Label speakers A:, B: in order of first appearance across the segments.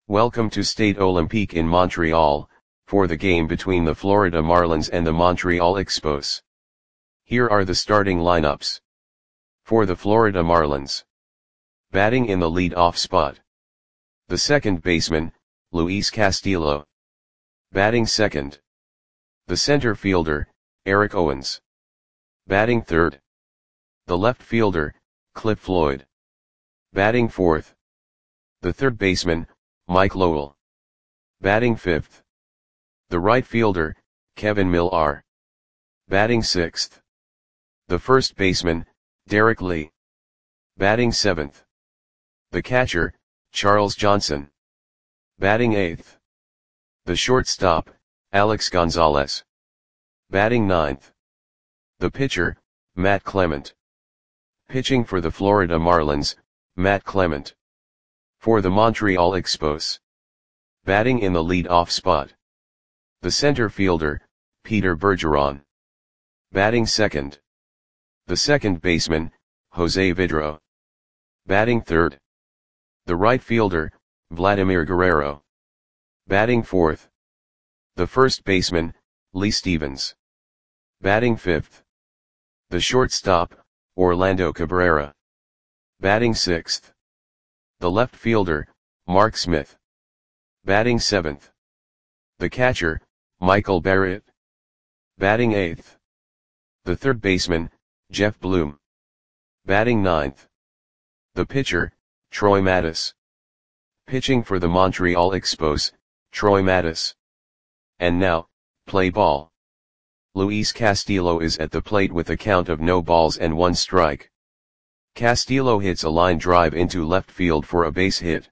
A: Welcome to Stade Olympique in Montreal, for the game between the Florida Marlins and the Montreal Expos. Here are the starting lineups. For the Florida Marlins. Batting in the lead-off spot. The second baseman, Luis Castillo. Batting second. The center fielder, Eric Owens. Batting third. The left fielder, Cliff Floyd. Batting fourth. The third baseman, Mike Lowell. Batting fifth. The right fielder, Kevin Millar. Batting sixth. The first baseman, Derek Lee. Batting seventh. The catcher, Charles Johnson. Batting eighth. The shortstop, Alex Gonzalez. Batting ninth. The pitcher, Matt Clement. Pitching for the Florida Marlins, Matt Clement. For the Montreal Expos. Batting in the lead-off spot. The center fielder, Peter Bergeron. Batting second. The second baseman, Jose Vidro. Batting third. The right fielder, Vladimir Guerrero. Batting fourth. The first baseman, Lee Stevens. Batting fifth. The shortstop, Orlando Cabrera. Batting sixth. The left fielder, Mark Smith. Batting seventh. The catcher, Michael Barrett. Batting eighth. The third baseman, Jeff Bloom. Batting ninth. The pitcher, Troy Mattis. Pitching for the Montreal Expos, Troy Mattis. And now, play ball. Luis Castillo is at the plate with a count of no balls and 1 strike. Castillo hits a line drive into left field for a base hit.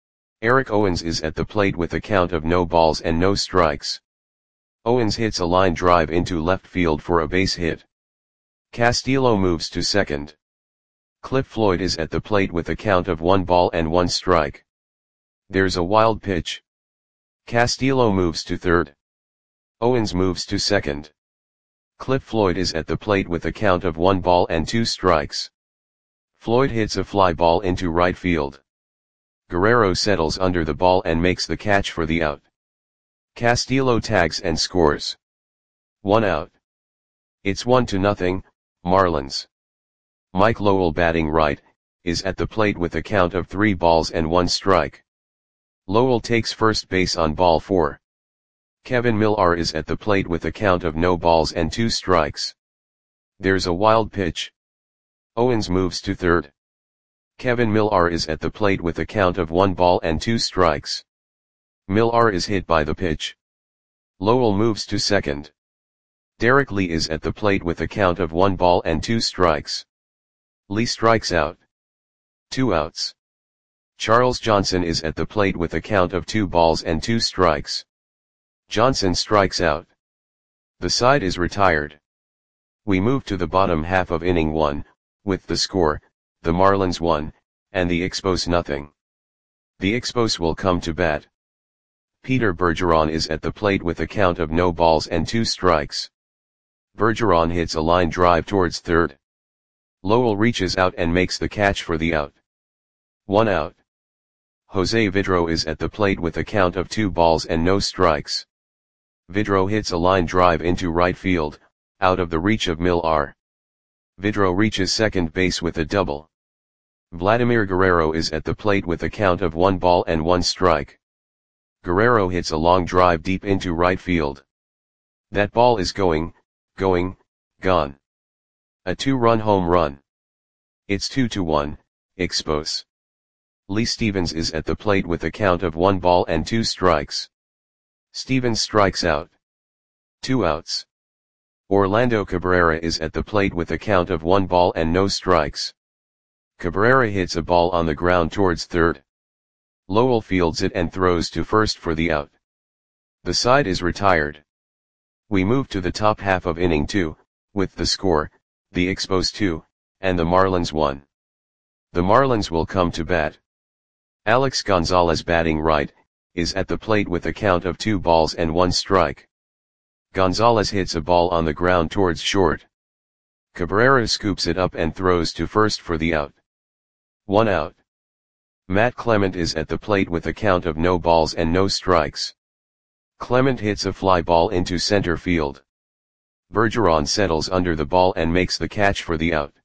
A: Eric Owens is at the plate with a count of no balls and no strikes. Owens hits a line drive into left field for a base hit. Castillo moves to second. Cliff Floyd is at the plate with a count of 1 ball and 1 strike. There's a wild pitch. Castillo moves to third. Owens moves to second. Cliff Floyd is at the plate with a count of 1 ball and 2 strikes. Floyd hits a fly ball into right field. Guerrero settles under the ball and makes the catch for the out. Castillo tags and scores. 1 out. It's 1-0, Marlins. Mike Lowell, batting right, is at the plate with a count of 3 balls and 1 strike. Lowell takes first base on ball 4. Kevin Millar is at the plate with a count of no balls and 2 strikes. There's a wild pitch. Owens moves to third. Kevin Millar is at the plate with a count of 1 ball and 2 strikes. Millar is hit by the pitch. Lowell moves to second. Derek Lee is at the plate with a count of 1 ball and 2 strikes. Lee strikes out. 2 outs. Charles Johnson is at the plate with a count of 2 balls and 2 strikes. Johnson strikes out. The side is retired. We move to the bottom half of inning 1, with the score, the Marlins 1, and the Expos 0. The Expos will come to bat. Peter Bergeron is at the plate with a count of no balls and 2 strikes. Bergeron hits a line drive towards third. Lowell reaches out and makes the catch for the out. 1 out. Jose Vidro is at the plate with a count of 2 balls and no strikes. Vidro hits a line drive into right field, out of the reach of Millar. Vidro reaches second base with a double. Vladimir Guerrero is at the plate with a count of 1 ball and 1 strike. Guerrero hits a long drive deep into right field. That ball is gone. A 2-run home run. It's 2-1, Expos. Lee Stevens is at the plate with a count of 1 ball and 2 strikes. Stevens strikes out. 2 outs. Orlando Cabrera is at the plate with a count of 1 ball and no strikes. Cabrera hits a ball on the ground towards third. Lowell fields it and throws to first for the out. The side is retired. We move to the top half of inning 2, with the score, the Expos 2, and the Marlins 1. The Marlins will come to bat. Alex Gonzalez, batting right, is at the plate with a count of 2 balls and 1 strike. Gonzalez hits a ball on the ground towards short. Cabrera scoops it up and throws to first for the out. 1 out. Matt Clement is at the plate with a count of no balls and no strikes. Clement hits a fly ball into center field. Bergeron settles under the ball and makes the catch for the out.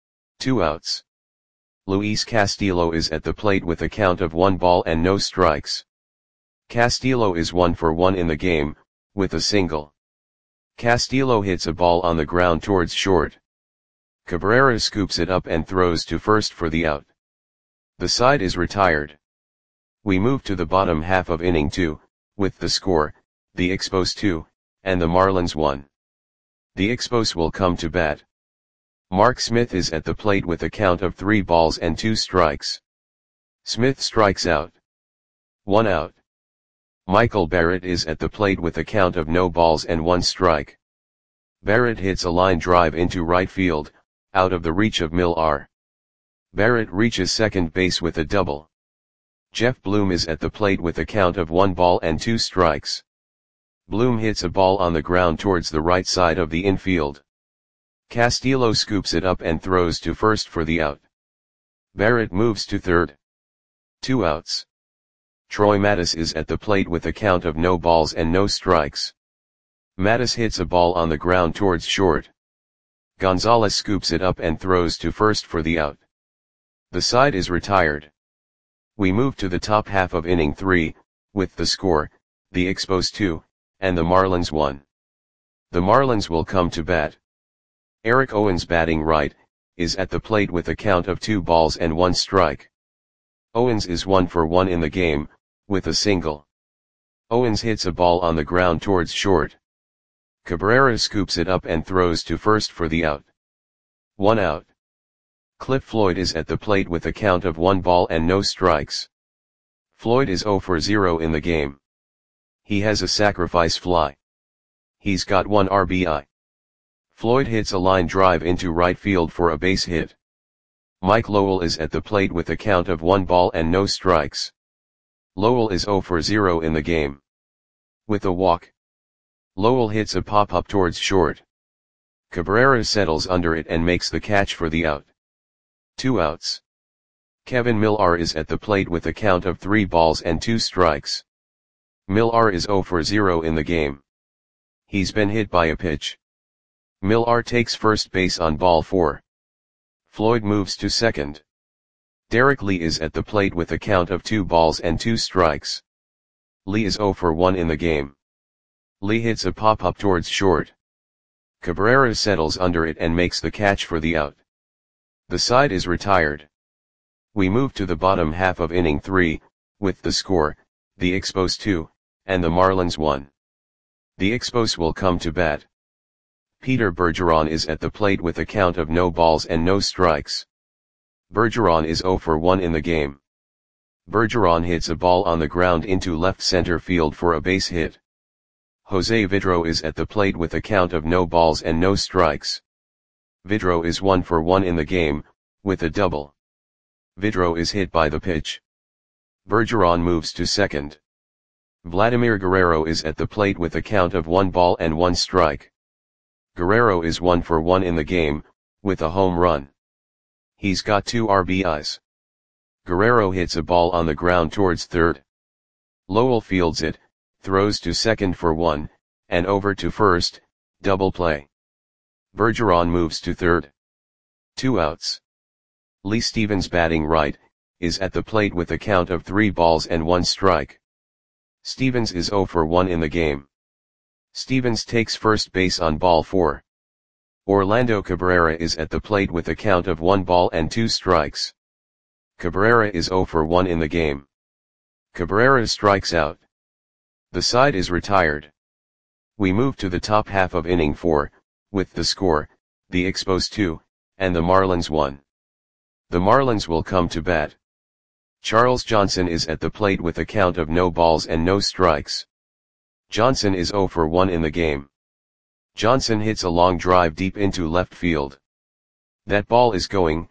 A: 2 outs. Luis Castillo is at the plate with a count of 1 ball and no strikes. Castillo is 1 for 1 in the game, with a single. Castillo hits a ball on the ground towards short. Cabrera scoops it up and throws to first for the out. The side is retired. We move to the bottom half of inning 2, with the score, the Expos 2, and the Marlins 1. The Expos will come to bat. Mark Smith is at the plate with a count of 3 balls and 2 strikes. Smith strikes out. 1 out. Michael Barrett is at the plate with a count of no balls and 1 strike. Barrett hits a line drive into right field, out of the reach of Millar. Barrett reaches second base with a double. Jeff Bloom is at the plate with a count of 1 ball and 2 strikes. Bloom hits a ball on the ground towards the right side of the infield. Castillo scoops it up and throws to first for the out. Barrett moves to third. 2 outs. Troy Mattis is at the plate with a count of no balls and no strikes. Mattis hits a ball on the ground towards short. Gonzalez scoops it up and throws to first for the out. The side is retired. We move to the top half of inning 3, with the score, the Expos 2, and the Marlins 1. The Marlins will come to bat. Eric Owens, batting right, is at the plate with a count of 2 balls and 1 strike. Owens is 1 for 1 in the game, with a single. Owens hits a ball on the ground towards short. Cabrera scoops it up and throws to first for the out. 1 out. Cliff Floyd is at the plate with a count of 1 ball and no strikes. Floyd is 0 for 0 in the game. He has a sacrifice fly. He's got 1 RBI. Floyd hits a line drive into right field for a base hit. Mike Lowell is at the plate with a count of 1 ball and no strikes. Lowell is 0 for 0 in the game. With a walk. Lowell hits a pop-up towards short. Cabrera settles under it and makes the catch for the out. 2 outs. Kevin Millar is at the plate with a count of 3 balls and 2 strikes. Millar is 0 for 0 in the game. He's been hit by a pitch. Millar takes first base on ball 4. Floyd moves to second. Derek Lee is at the plate with a count of 2 balls and 2 strikes. Lee is 0 for 1 in the game. Lee hits a pop-up towards short. Cabrera settles under it and makes the catch for the out. The side is retired. We move to the bottom half of inning 3, with the score, the Expos 2, and the Marlins 1. The Expos will come to bat. Peter Bergeron is at the plate with a count of no balls and no strikes. Bergeron is 0 for 1 in the game. Bergeron hits a ball on the ground into left center field for a base hit. Jose Vidro is at the plate with a count of no balls and no strikes. Vidro is 1 for 1 in the game, with a double. Vidro is hit by the pitch. Bergeron moves to second. Vladimir Guerrero is at the plate with a count of 1 ball and 1 strike. Guerrero is 1 for 1 in the game, with a home run. He's got 2 RBIs. Guerrero hits a ball on the ground towards third. Lowell fields it, throws to second for 1, and over to first, double play. Bergeron moves to third. 2 outs. Lee Stevens, batting right, is at the plate with a count of 3 balls and 1 strike. Stevens is 0 for 1 in the game. Stevens takes first base on ball 4. Orlando Cabrera is at the plate with a count of 1 ball and 2 strikes. Cabrera is 0 for 1 in the game. Cabrera strikes out. The side is retired. We move to the top half of inning 4, with the score, the Expos 2, and the Marlins 1. The Marlins will come to bat. Charles Johnson is at the plate with a count of no balls and no strikes. Johnson is 0 for 1 in the game. Johnson hits a long drive deep into left field. That ball is gone.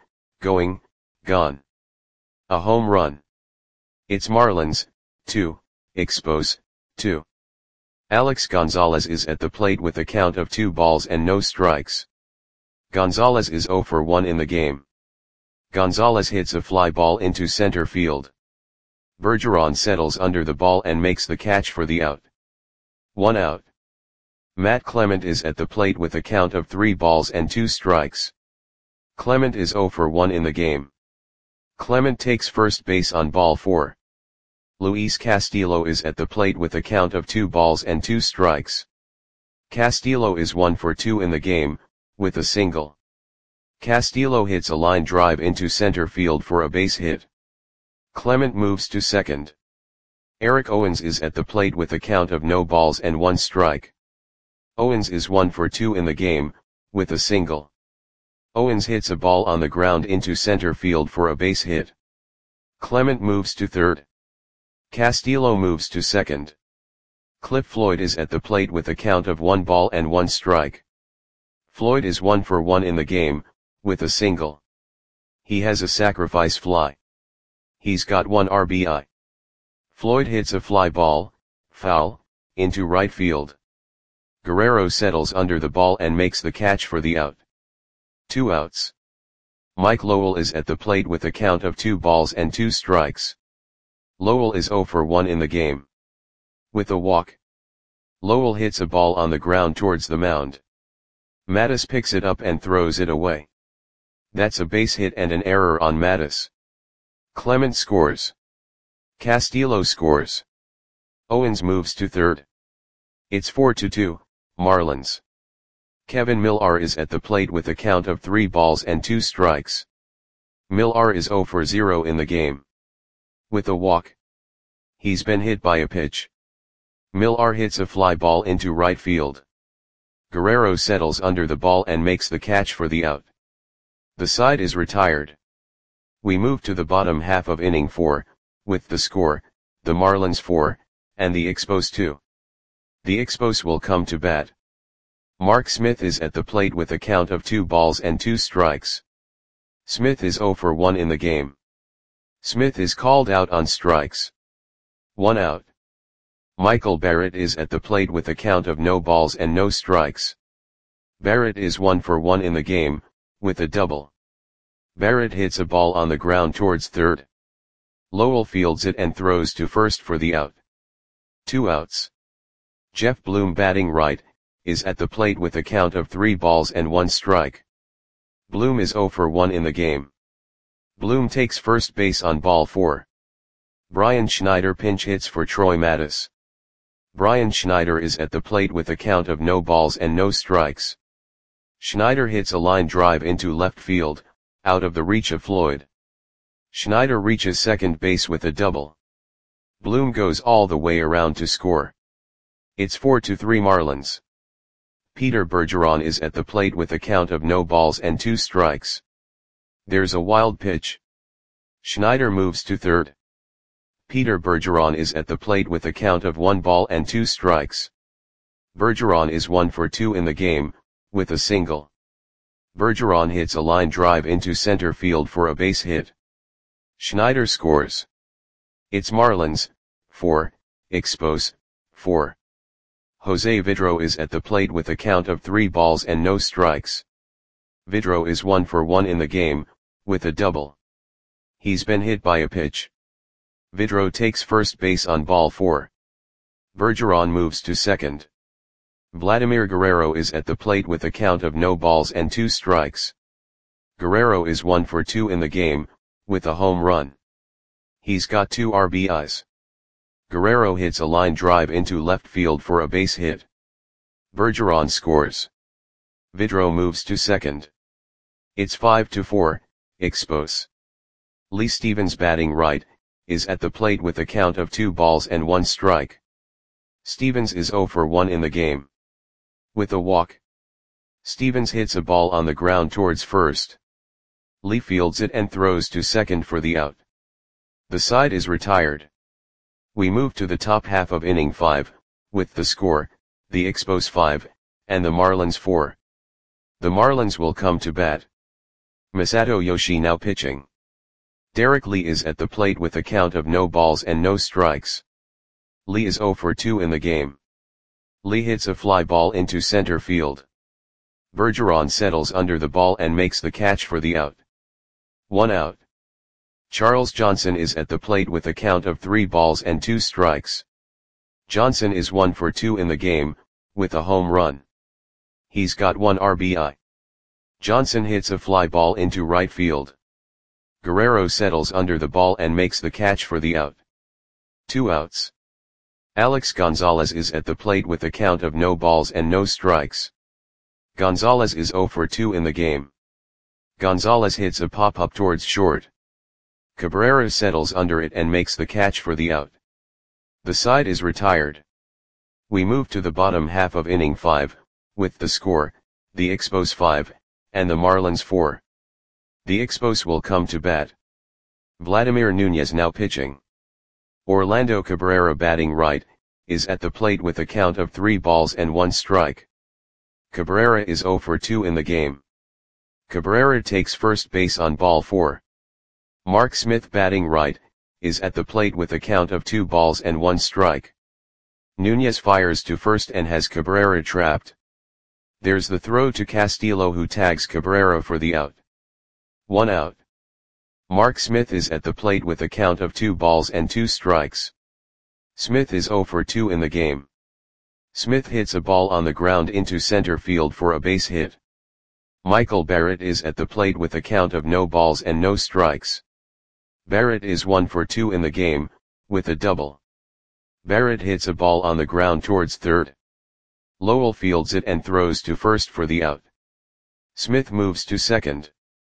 A: A home run. It's Marlins, 2, Expos, 2. Alex Gonzalez is at the plate with a count of 2 balls and no strikes. Gonzalez is 0 for 1 in the game. Gonzalez hits a fly ball into center field. Bergeron settles under the ball and makes the catch for the out. 1 out. Matt Clement is at the plate with a count of 3 balls and 2 strikes. Clement is 0 for 1 in the game. Clement takes first base on ball 4. Luis Castillo is at the plate with a count of 2 balls and 2 strikes. Castillo is 1 for 2 in the game, with a single. Castillo hits a line drive into center field for a base hit. Clement moves to second. Eric Owens is at the plate with a count of no balls and 1 strike. Owens is 1 for 2 in the game, with a single. Owens hits a ball on the ground into center field for a base hit. Clement moves to third. Castillo moves to second. Cliff Floyd is at the plate with a count of 1 ball and 1 strike. Floyd is 1 for 1 in the game, with a single. He has a sacrifice fly. He's got 1 RBI. Floyd hits a fly ball, foul, into right field. Guerrero settles under the ball and makes the catch for the out. 2 outs. Mike Lowell is at the plate with a count of 2 balls and 2 strikes. Lowell is 0 for 1 in the game. With a walk. Lowell hits a ball on the ground towards the mound. Mattis picks it up and throws it away. That's a base hit and an error on Mattis. Clement scores. Castillo scores. Owens moves to third. It's 4-2, Marlins. Kevin Millar is at the plate with a count of 3 balls and 2 strikes. Millar is 0 for 0 in the game. With a walk. He's been hit by a pitch. Millar hits a fly ball into right field. Guerrero settles under the ball and makes the catch for the out. The side is retired. We move to the bottom half of inning 4, with the score, the Marlins 4, and the Expos 2. The Expos will come to bat. Mark Smith is at the plate with a count of 2 balls and 2 strikes. Smith is 0 for 1 in the game. Smith is called out on strikes. 1 out. Michael Barrett is at the plate with a count of no balls and no strikes. Barrett is 1 for 1 in the game, with a double. Barrett hits a ball on the ground towards third. Lowell fields it and throws to first for the out. 2 outs. Jeff Bloom, batting right, is at the plate with a count of 3 balls and 1 strike. Bloom is 0 for 1 in the game. Bloom takes first base on ball 4. Brian Schneider pinch hits for Troy Mattis. Brian Schneider is at the plate with a count of no balls and no strikes. Schneider hits a line drive into left field, out of the reach of Floyd. Schneider reaches second base with a double. Bloom goes all the way around to score. It's 4-3 Marlins. Peter Bergeron is at the plate with a count of no balls and 2 strikes. There's a wild pitch. Schneider moves to third. Peter Bergeron is at the plate with a count of 1 ball and 2 strikes. Bergeron is 1 for 2 in the game, with a single. Bergeron hits a line drive into center field for a base hit. Schneider scores. It's Marlins, 4, Expos, 4. Jose Vidro is at the plate with a count of 3 balls and no strikes. Vidro is 1 for 1 in the game, with a double. He's been hit by a pitch. Vidro takes first base on ball 4. Bergeron moves to second. Vladimir Guerrero is at the plate with a count of no balls and 2 strikes. Guerrero is 1 for 2 in the game, with a home run. He's got 2 RBIs. Guerrero hits a line drive into left field for a base hit. Bergeron scores. Vidro moves to second. It's 5-4, Expos. Lee Stevens, batting right, is at the plate with a count of 2 balls and 1 strike. Stevens is 0 for 1 in the game. With a walk. Stevens hits a ball on the ground towards first. Lee fields it and throws to second for the out. The side is retired. We move to the top half of inning 5, with the score, the Expos 5, and the Marlins 4. The Marlins will come to bat. Masato Yoshi now pitching. Derek Lee is at the plate with a count of no balls and no strikes. Lee is 0 for 2 in the game. Lee hits a fly ball into center field. Bergeron settles under the ball and makes the catch for the out. 1 out. Charles Johnson is at the plate with a count of 3 balls and 2 strikes. Johnson is 1 for 2 in the game, with a home run. He's got 1 RBI. Johnson hits a fly ball into right field. Guerrero settles under the ball and makes the catch for the out. 2 outs. Alex Gonzalez is at the plate with a count of no balls and no strikes. Gonzalez is 0 for 2 in the game. Gonzalez hits a pop-up towards short. Cabrera settles under it and makes the catch for the out. The side is retired. We move to the bottom half of inning 5, with the score, the Expos 5, and the Marlins 4. The Expos will come to bat. Vladimir Nunez now pitching. Orlando Cabrera batting right, is at the plate with a count of 3 balls and 1 strike. Cabrera is 0 for 2 in the game. Cabrera takes first base on ball 4. Mark Smith batting right, is at the plate with a count of 2 balls and 1 strike. Nunez fires to first and has Cabrera trapped. There's the throw to Castillo, who tags Cabrera for the out. 1 out. Mark Smith is at the plate with a count of 2 balls and 2 strikes. Smith is 0 for 2 in the game. Smith hits a ball on the ground into center field for a base hit. Michael Barrett is at the plate with a count of no balls and no strikes. Barrett is 1 for 2 in the game, with a double. Barrett hits a ball on the ground towards third. Lowell fields it and throws to first for the out. Smith moves to second.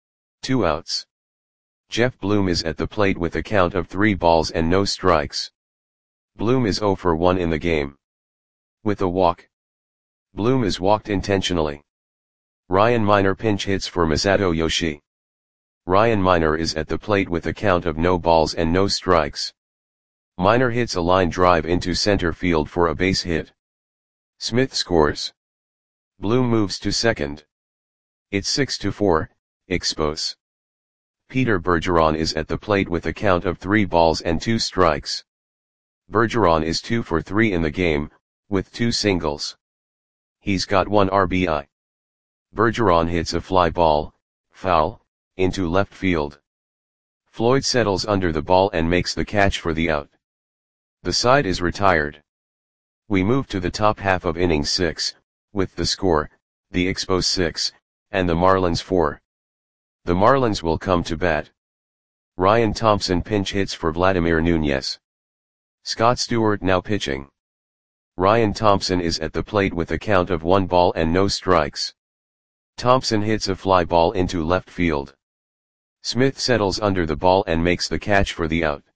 A: 2 outs. Jeff Bloom is at the plate with a count of 3 balls and no strikes. Bloom is 0 for 1 in the game. With a walk. Bloom is walked intentionally. Ryan Minor pinch hits for Masato Yoshii. Ryan Minor is at the plate with a count of no balls and no strikes. Minor hits a line drive into center field for a base hit. Smith scores. Bloom moves to second. It's 6-4, Expos. Peter Bergeron is at the plate with a count of 3 balls and 2 strikes. Bergeron is 2 for 3 in the game, with 2 singles. He's got 1 RBI. Bergeron hits a fly ball, foul, into left field. Floyd settles under the ball and makes the catch for the out. The side is retired. We move to the top half of inning 6, with the score, the Expos 6, and the Marlins 4. The Marlins will come to bat. Ryan Thompson pinch hits for Vladimir Nunez. Scott Stewart now pitching. Ryan Thompson is at the plate with a count of 1 ball and no strikes. Thompson hits a fly ball into left field. Smith settles under the ball and makes the catch for the out.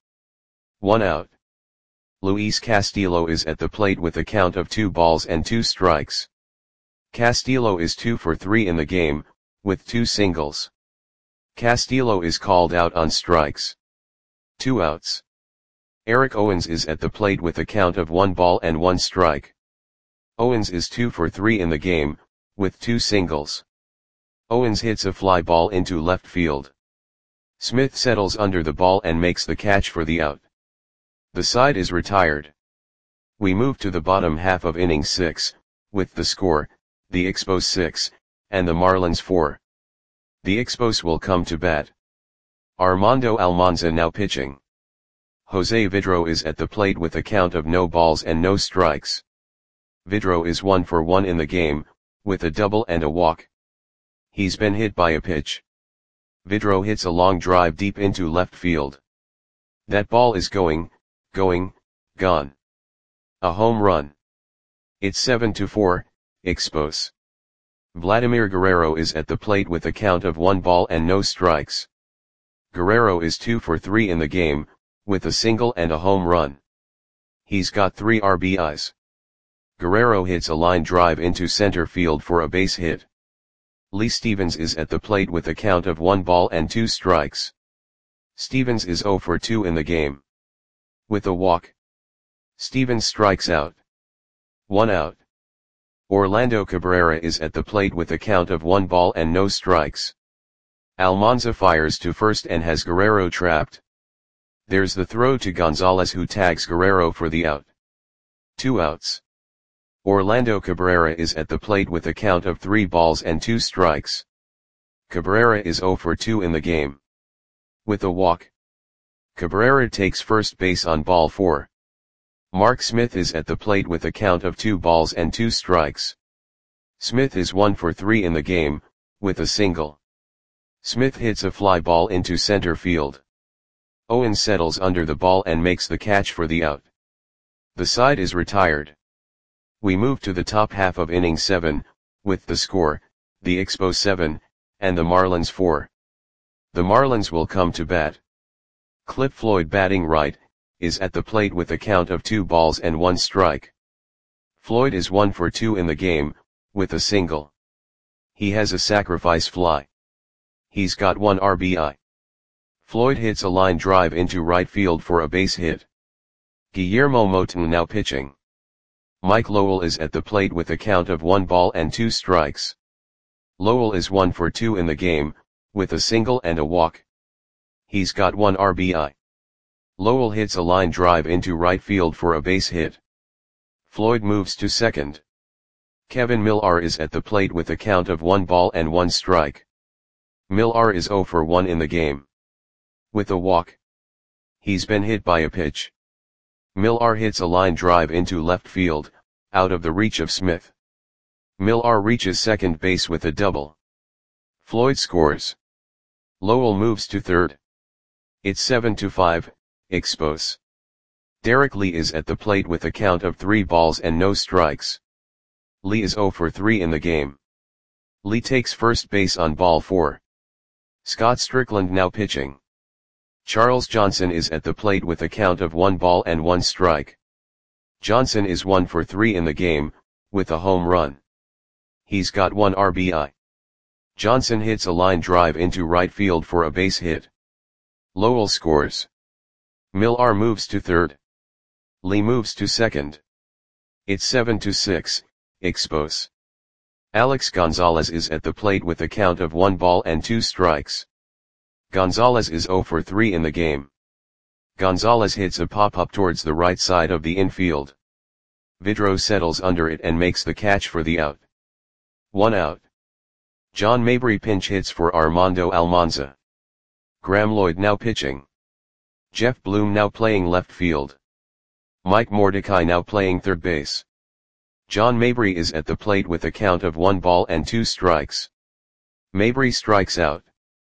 A: 1 out. Luis Castillo is at the plate with a count of 2 balls and 2 strikes. Castillo is 2 for 3 in the game, with 2 singles. Castillo is called out on strikes. 2 outs. Eric Owens is at the plate with a count of 1 ball and 1 strike. Owens is 2 for 3 in the game, with 2 singles. Owens hits a fly ball into left field. Smith settles under the ball and makes the catch for the out. The side is retired. We move to the bottom half of inning 6, with the score, the Expos 6, and the Marlins 4. The Expos will come to bat. Armando Almanza now pitching. Jose Vidro is at the plate with a count of no balls and no strikes. Vidro is 1 for 1 in the game, with a double and a walk. He's been hit by a pitch. Vidro hits a long drive deep into left field. That ball is going, gone. A home run. It's 7-4, Expos. Vladimir Guerrero is at the plate with a count of 1 ball and no strikes. Guerrero is 2 for 3 in the game, with a single and a home run. He's got 3 RBIs. Guerrero hits a line drive into center field for a base hit. Lee Stevens is at the plate with a count of 1 ball and 2 strikes. Stevens is 0 for 2 in the game. With a walk. Stevens strikes out. 1 out. Orlando Cabrera is at the plate with a count of 1 ball and no strikes. Almanza fires to first and has Guerrero trapped. There's the throw to Gonzalez, who tags Guerrero for the out. 2 outs. Orlando Cabrera is at the plate with a count of 3 balls and 2 strikes. Cabrera is 0 for 2 in the game. With a walk, Cabrera takes first base on ball 4. Mark Smith is at the plate with a count of 2 balls and 2 strikes. Smith is 1 for 3 in the game, with a single. Smith hits a fly ball into center field. Owens settles under the ball and makes the catch for the out. The side is retired. We move to the top half of inning 7, with the score, the Expos 7, and the Marlins 4. The Marlins will come to bat. Cliff Floyd, batting right, is at the plate with a count of 2 balls and 1 strike. Floyd is 1 for 2 in the game, with a single. He has a sacrifice fly. He's got 1 RBI. Floyd hits a line drive into right field for a base hit. Guillermo Moton now pitching. Mike Lowell is at the plate with a count of 1 ball and 2 strikes. Lowell is 1 for 2 in the game, with a single and a walk. He's got 1 RBI. Lowell hits a line drive into right field for a base hit. Floyd moves to second. Kevin Millar is at the plate with a count of 1 ball and 1 strike. Millar is 0 for 1 in the game. With a walk. He's been hit by a pitch. Millar hits a line drive into left field, out of the reach of Smith. Millar reaches second base with a double. Floyd scores. Lowell moves to third. It's 7-5, Expos. Derek Lee is at the plate with a count of 3 balls and no strikes. Lee is 0 for 3 in the game. Lee takes first base on ball 4. Scott Strickland now pitching. Charles Johnson is at the plate with a count of 1 ball and 1 strike. Johnson is 1 for 3 in the game, with a home run. He's got 1 RBI. Johnson hits a line drive into right field for a base hit. Lowell scores. Millar moves to third. Lee moves to second. It's 7-6, Expos. Alex Gonzalez is at the plate with a count of 1 ball and 2 strikes. Gonzalez is 0 for 3 in the game. Gonzalez hits a pop-up towards the right side of the infield. Vidro settles under it and makes the catch for the out. 1 out. John Mabry pinch hits for Armando Almanza. Graham Lloyd now pitching. Jeff Bloom now playing left field. Mike Mordecai now playing third base. John Mabry is at the plate with a count of 1 ball and 2 strikes. Mabry strikes out.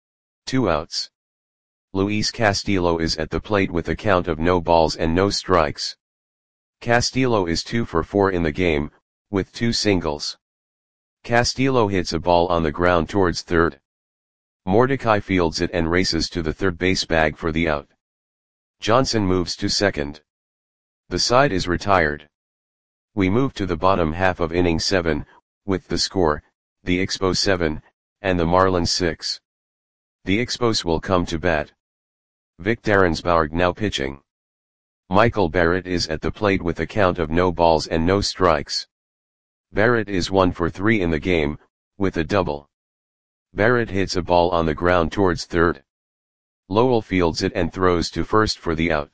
A: 2 outs. Luis Castillo is at the plate with a count of no balls and no strikes. Castillo is 2 for 4 in the game, with 2 singles. Castillo hits a ball on the ground towards third. Mordecai fields it and races to the third base bag for the out. Johnson moves to second. The side is retired. We move to the bottom half of inning 7, with the score, the Expos 7, and the Marlins 6. The Expos will come to bat. Vic Darrensbourg now pitching. Michael Barrett is at the plate with a count of no balls and no strikes. Barrett is 1 for 3 in the game, with a double. Barrett hits a ball on the ground towards third. Lowell fields it and throws to first for the out.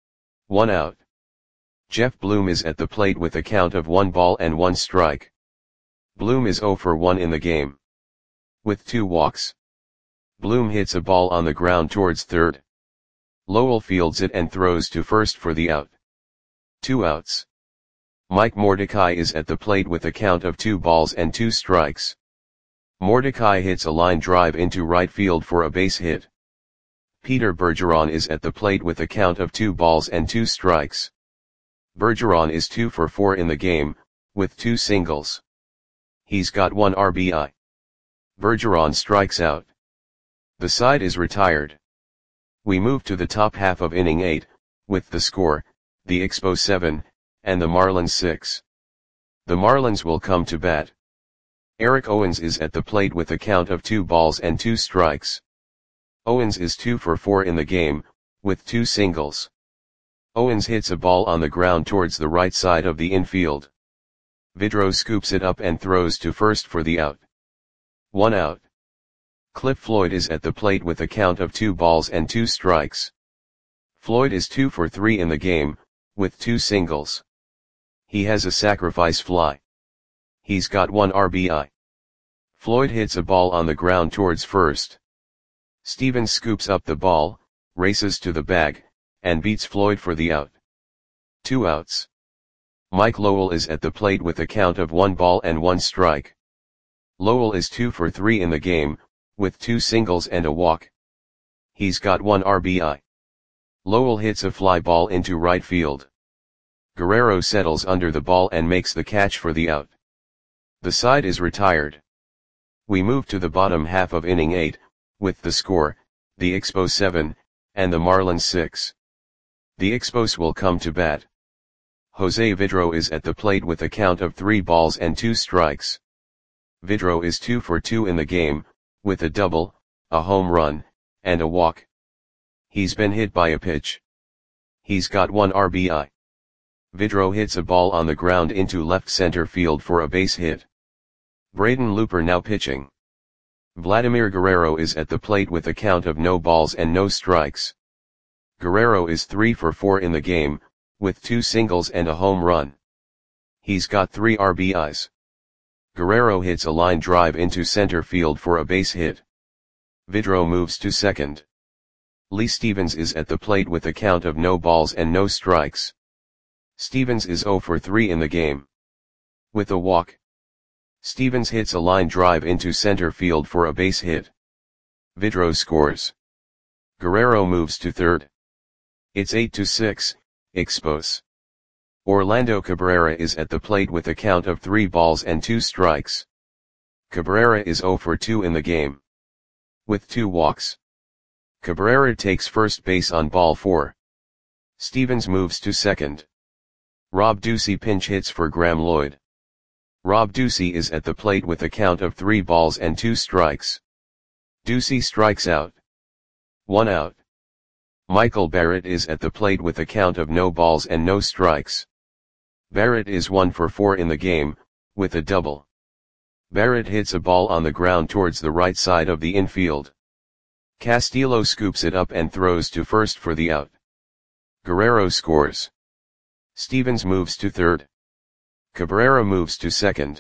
A: 1 out. Jeff Bloom is at the plate with a count of 1 ball and 1 strike. Bloom is 0 for 1 in the game. With 2 walks. Bloom hits a ball on the ground towards third. Lowell fields it and throws to first for the out. 2 outs. Mike Mordecai is at the plate with a count of 2 balls and 2 strikes. Mordecai hits a line drive into right field for a base hit. Peter Bergeron is at the plate with a count of 2 balls and 2 strikes. Bergeron is 2 for 4 in the game, with 2 singles. He's got 1 RBI. Bergeron strikes out. The side is retired. We move to the top half of inning 8, with the score, the Expos 7, and the Marlins 6. The Marlins will come to bat. Eric Owens is at the plate with a count of 2 balls and 2 strikes. Owens is 2 for 4 in the game, with 2 singles. Owens hits a ball on the ground towards the right side of the infield. Vidro scoops it up and throws to first for the out. 1 out. Cliff Floyd is at the plate with a count of 2 balls and 2 strikes. Floyd is 2 for 3 in the game, with 2 singles. He has a sacrifice fly. He's got 1 RBI. Floyd hits a ball on the ground towards first. Stevens scoops up the ball, races to the bag, and beats Floyd for the out. 2 outs. Mike Lowell is at the plate with a count of 1 ball and 1 strike. Lowell is 2 for 3 in the game, with 2 singles and a walk. He's got 1 RBI. Lowell hits a fly ball into right field. Guerrero settles under the ball and makes the catch for the out. The side is retired. We move to the bottom half of inning 8, with the score, the Expos 7, and the Marlins 6. The Expos will come to bat. Jose Vidro is at the plate with a count of 3 balls and 2 strikes. Vidro is 2 for 2 in the game, with a double, a home run, and a walk. He's been hit by a pitch. He's got 1 RBI. Vidro hits a ball on the ground into left center field for a base hit. Braden Looper now pitching. Vladimir Guerrero is at the plate with a count of no balls and no strikes. Guerrero is 3 for 4 in the game, with 2 singles and a home run. He's got 3 RBIs. Guerrero hits a line drive into center field for a base hit. Vidro moves to second. Lee Stevens is at the plate with a count of no balls and no strikes. Stevens is 0 for 3 in the game. With a walk. Stevens hits a line drive into center field for a base hit. Vidro scores. Guerrero moves to third. It's 8-6, Expos. Orlando Cabrera is at the plate with a count of 3 balls and 2 strikes. Cabrera is 0 for 2 in the game. With 2 walks. Cabrera takes first base on ball 4. Stevens moves to second. Rob Ducey pinch hits for Graham Lloyd. Rob Ducey is at the plate with a count of 3 balls and 2 strikes. Ducey strikes out. 1 out. Michael Barrett is at the plate with a count of no balls and no strikes. Barrett is 1 for 4 in the game, with a double. Barrett hits a ball on the ground towards the right side of the infield. Castillo scoops it up and throws to first for the out. Guerrero scores. Stevens moves to third. Cabrera moves to second.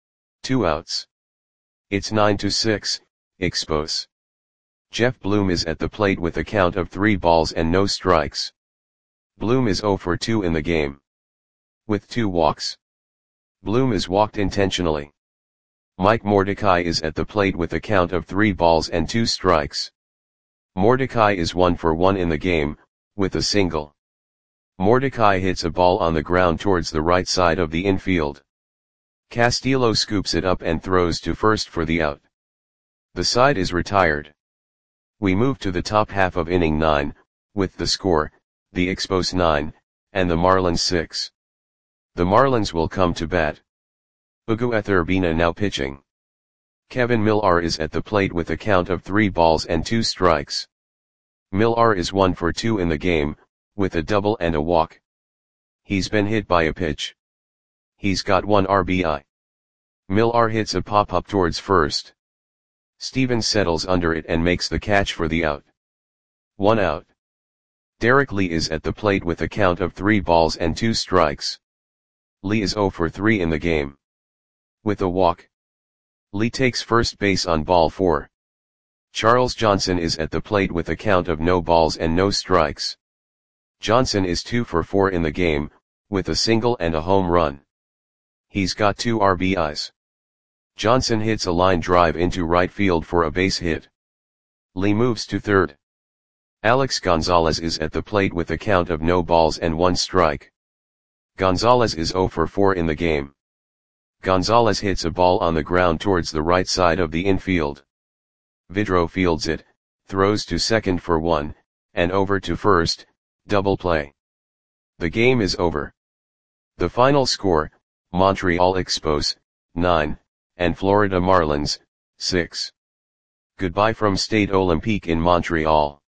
A: 2 outs. It's 9-6, Expos. Jeff Bloom is at the plate with a count of 3 balls and no strikes. Bloom is 0 for 2 in the game. With 2 walks. Bloom is walked intentionally. Mike Mordecai is at the plate with a count of 3 balls and 2 strikes. Mordecai is 1 for 1 in the game, with a single. Mordecai hits a ball on the ground towards the right side of the infield. Castillo scoops it up and throws to first for the out. The side is retired. We move to the top half of inning 9, with the score, the Expos 9, and the Marlins 6. The Marlins will come to bat. Ugueth Urbina now pitching. Kevin Millar is at the plate with a count of 3 balls and 2 strikes. Millar is 1 for 2 in the game, with a double and a walk. He's been hit by a pitch. He's got 1 RBI. Millar hits a pop-up towards first. Stevens settles under it and makes the catch for the out. 1 out. Derek Lee is at the plate with a count of 3 balls and 2 strikes. Lee is 0 for 3 in the game. With a walk. Lee takes first base on ball 4. Charles Johnson is at the plate with a count of no balls and no strikes. Johnson is 2 for 4 in the game, with a single and a home run. He's got 2 RBIs. Johnson hits a line drive into right field for a base hit. Lee moves to third. Alex Gonzalez is at the plate with a count of no balls and 1 strike. Gonzalez is 0 for 4 in the game. Gonzalez hits a ball on the ground towards the right side of the infield. Vidro fields it, throws to second for 1, and over to first, double play. The game is over. The final score, Montreal Expos, 9, and Florida Marlins, 6. Goodbye from Stade Olympique in Montreal.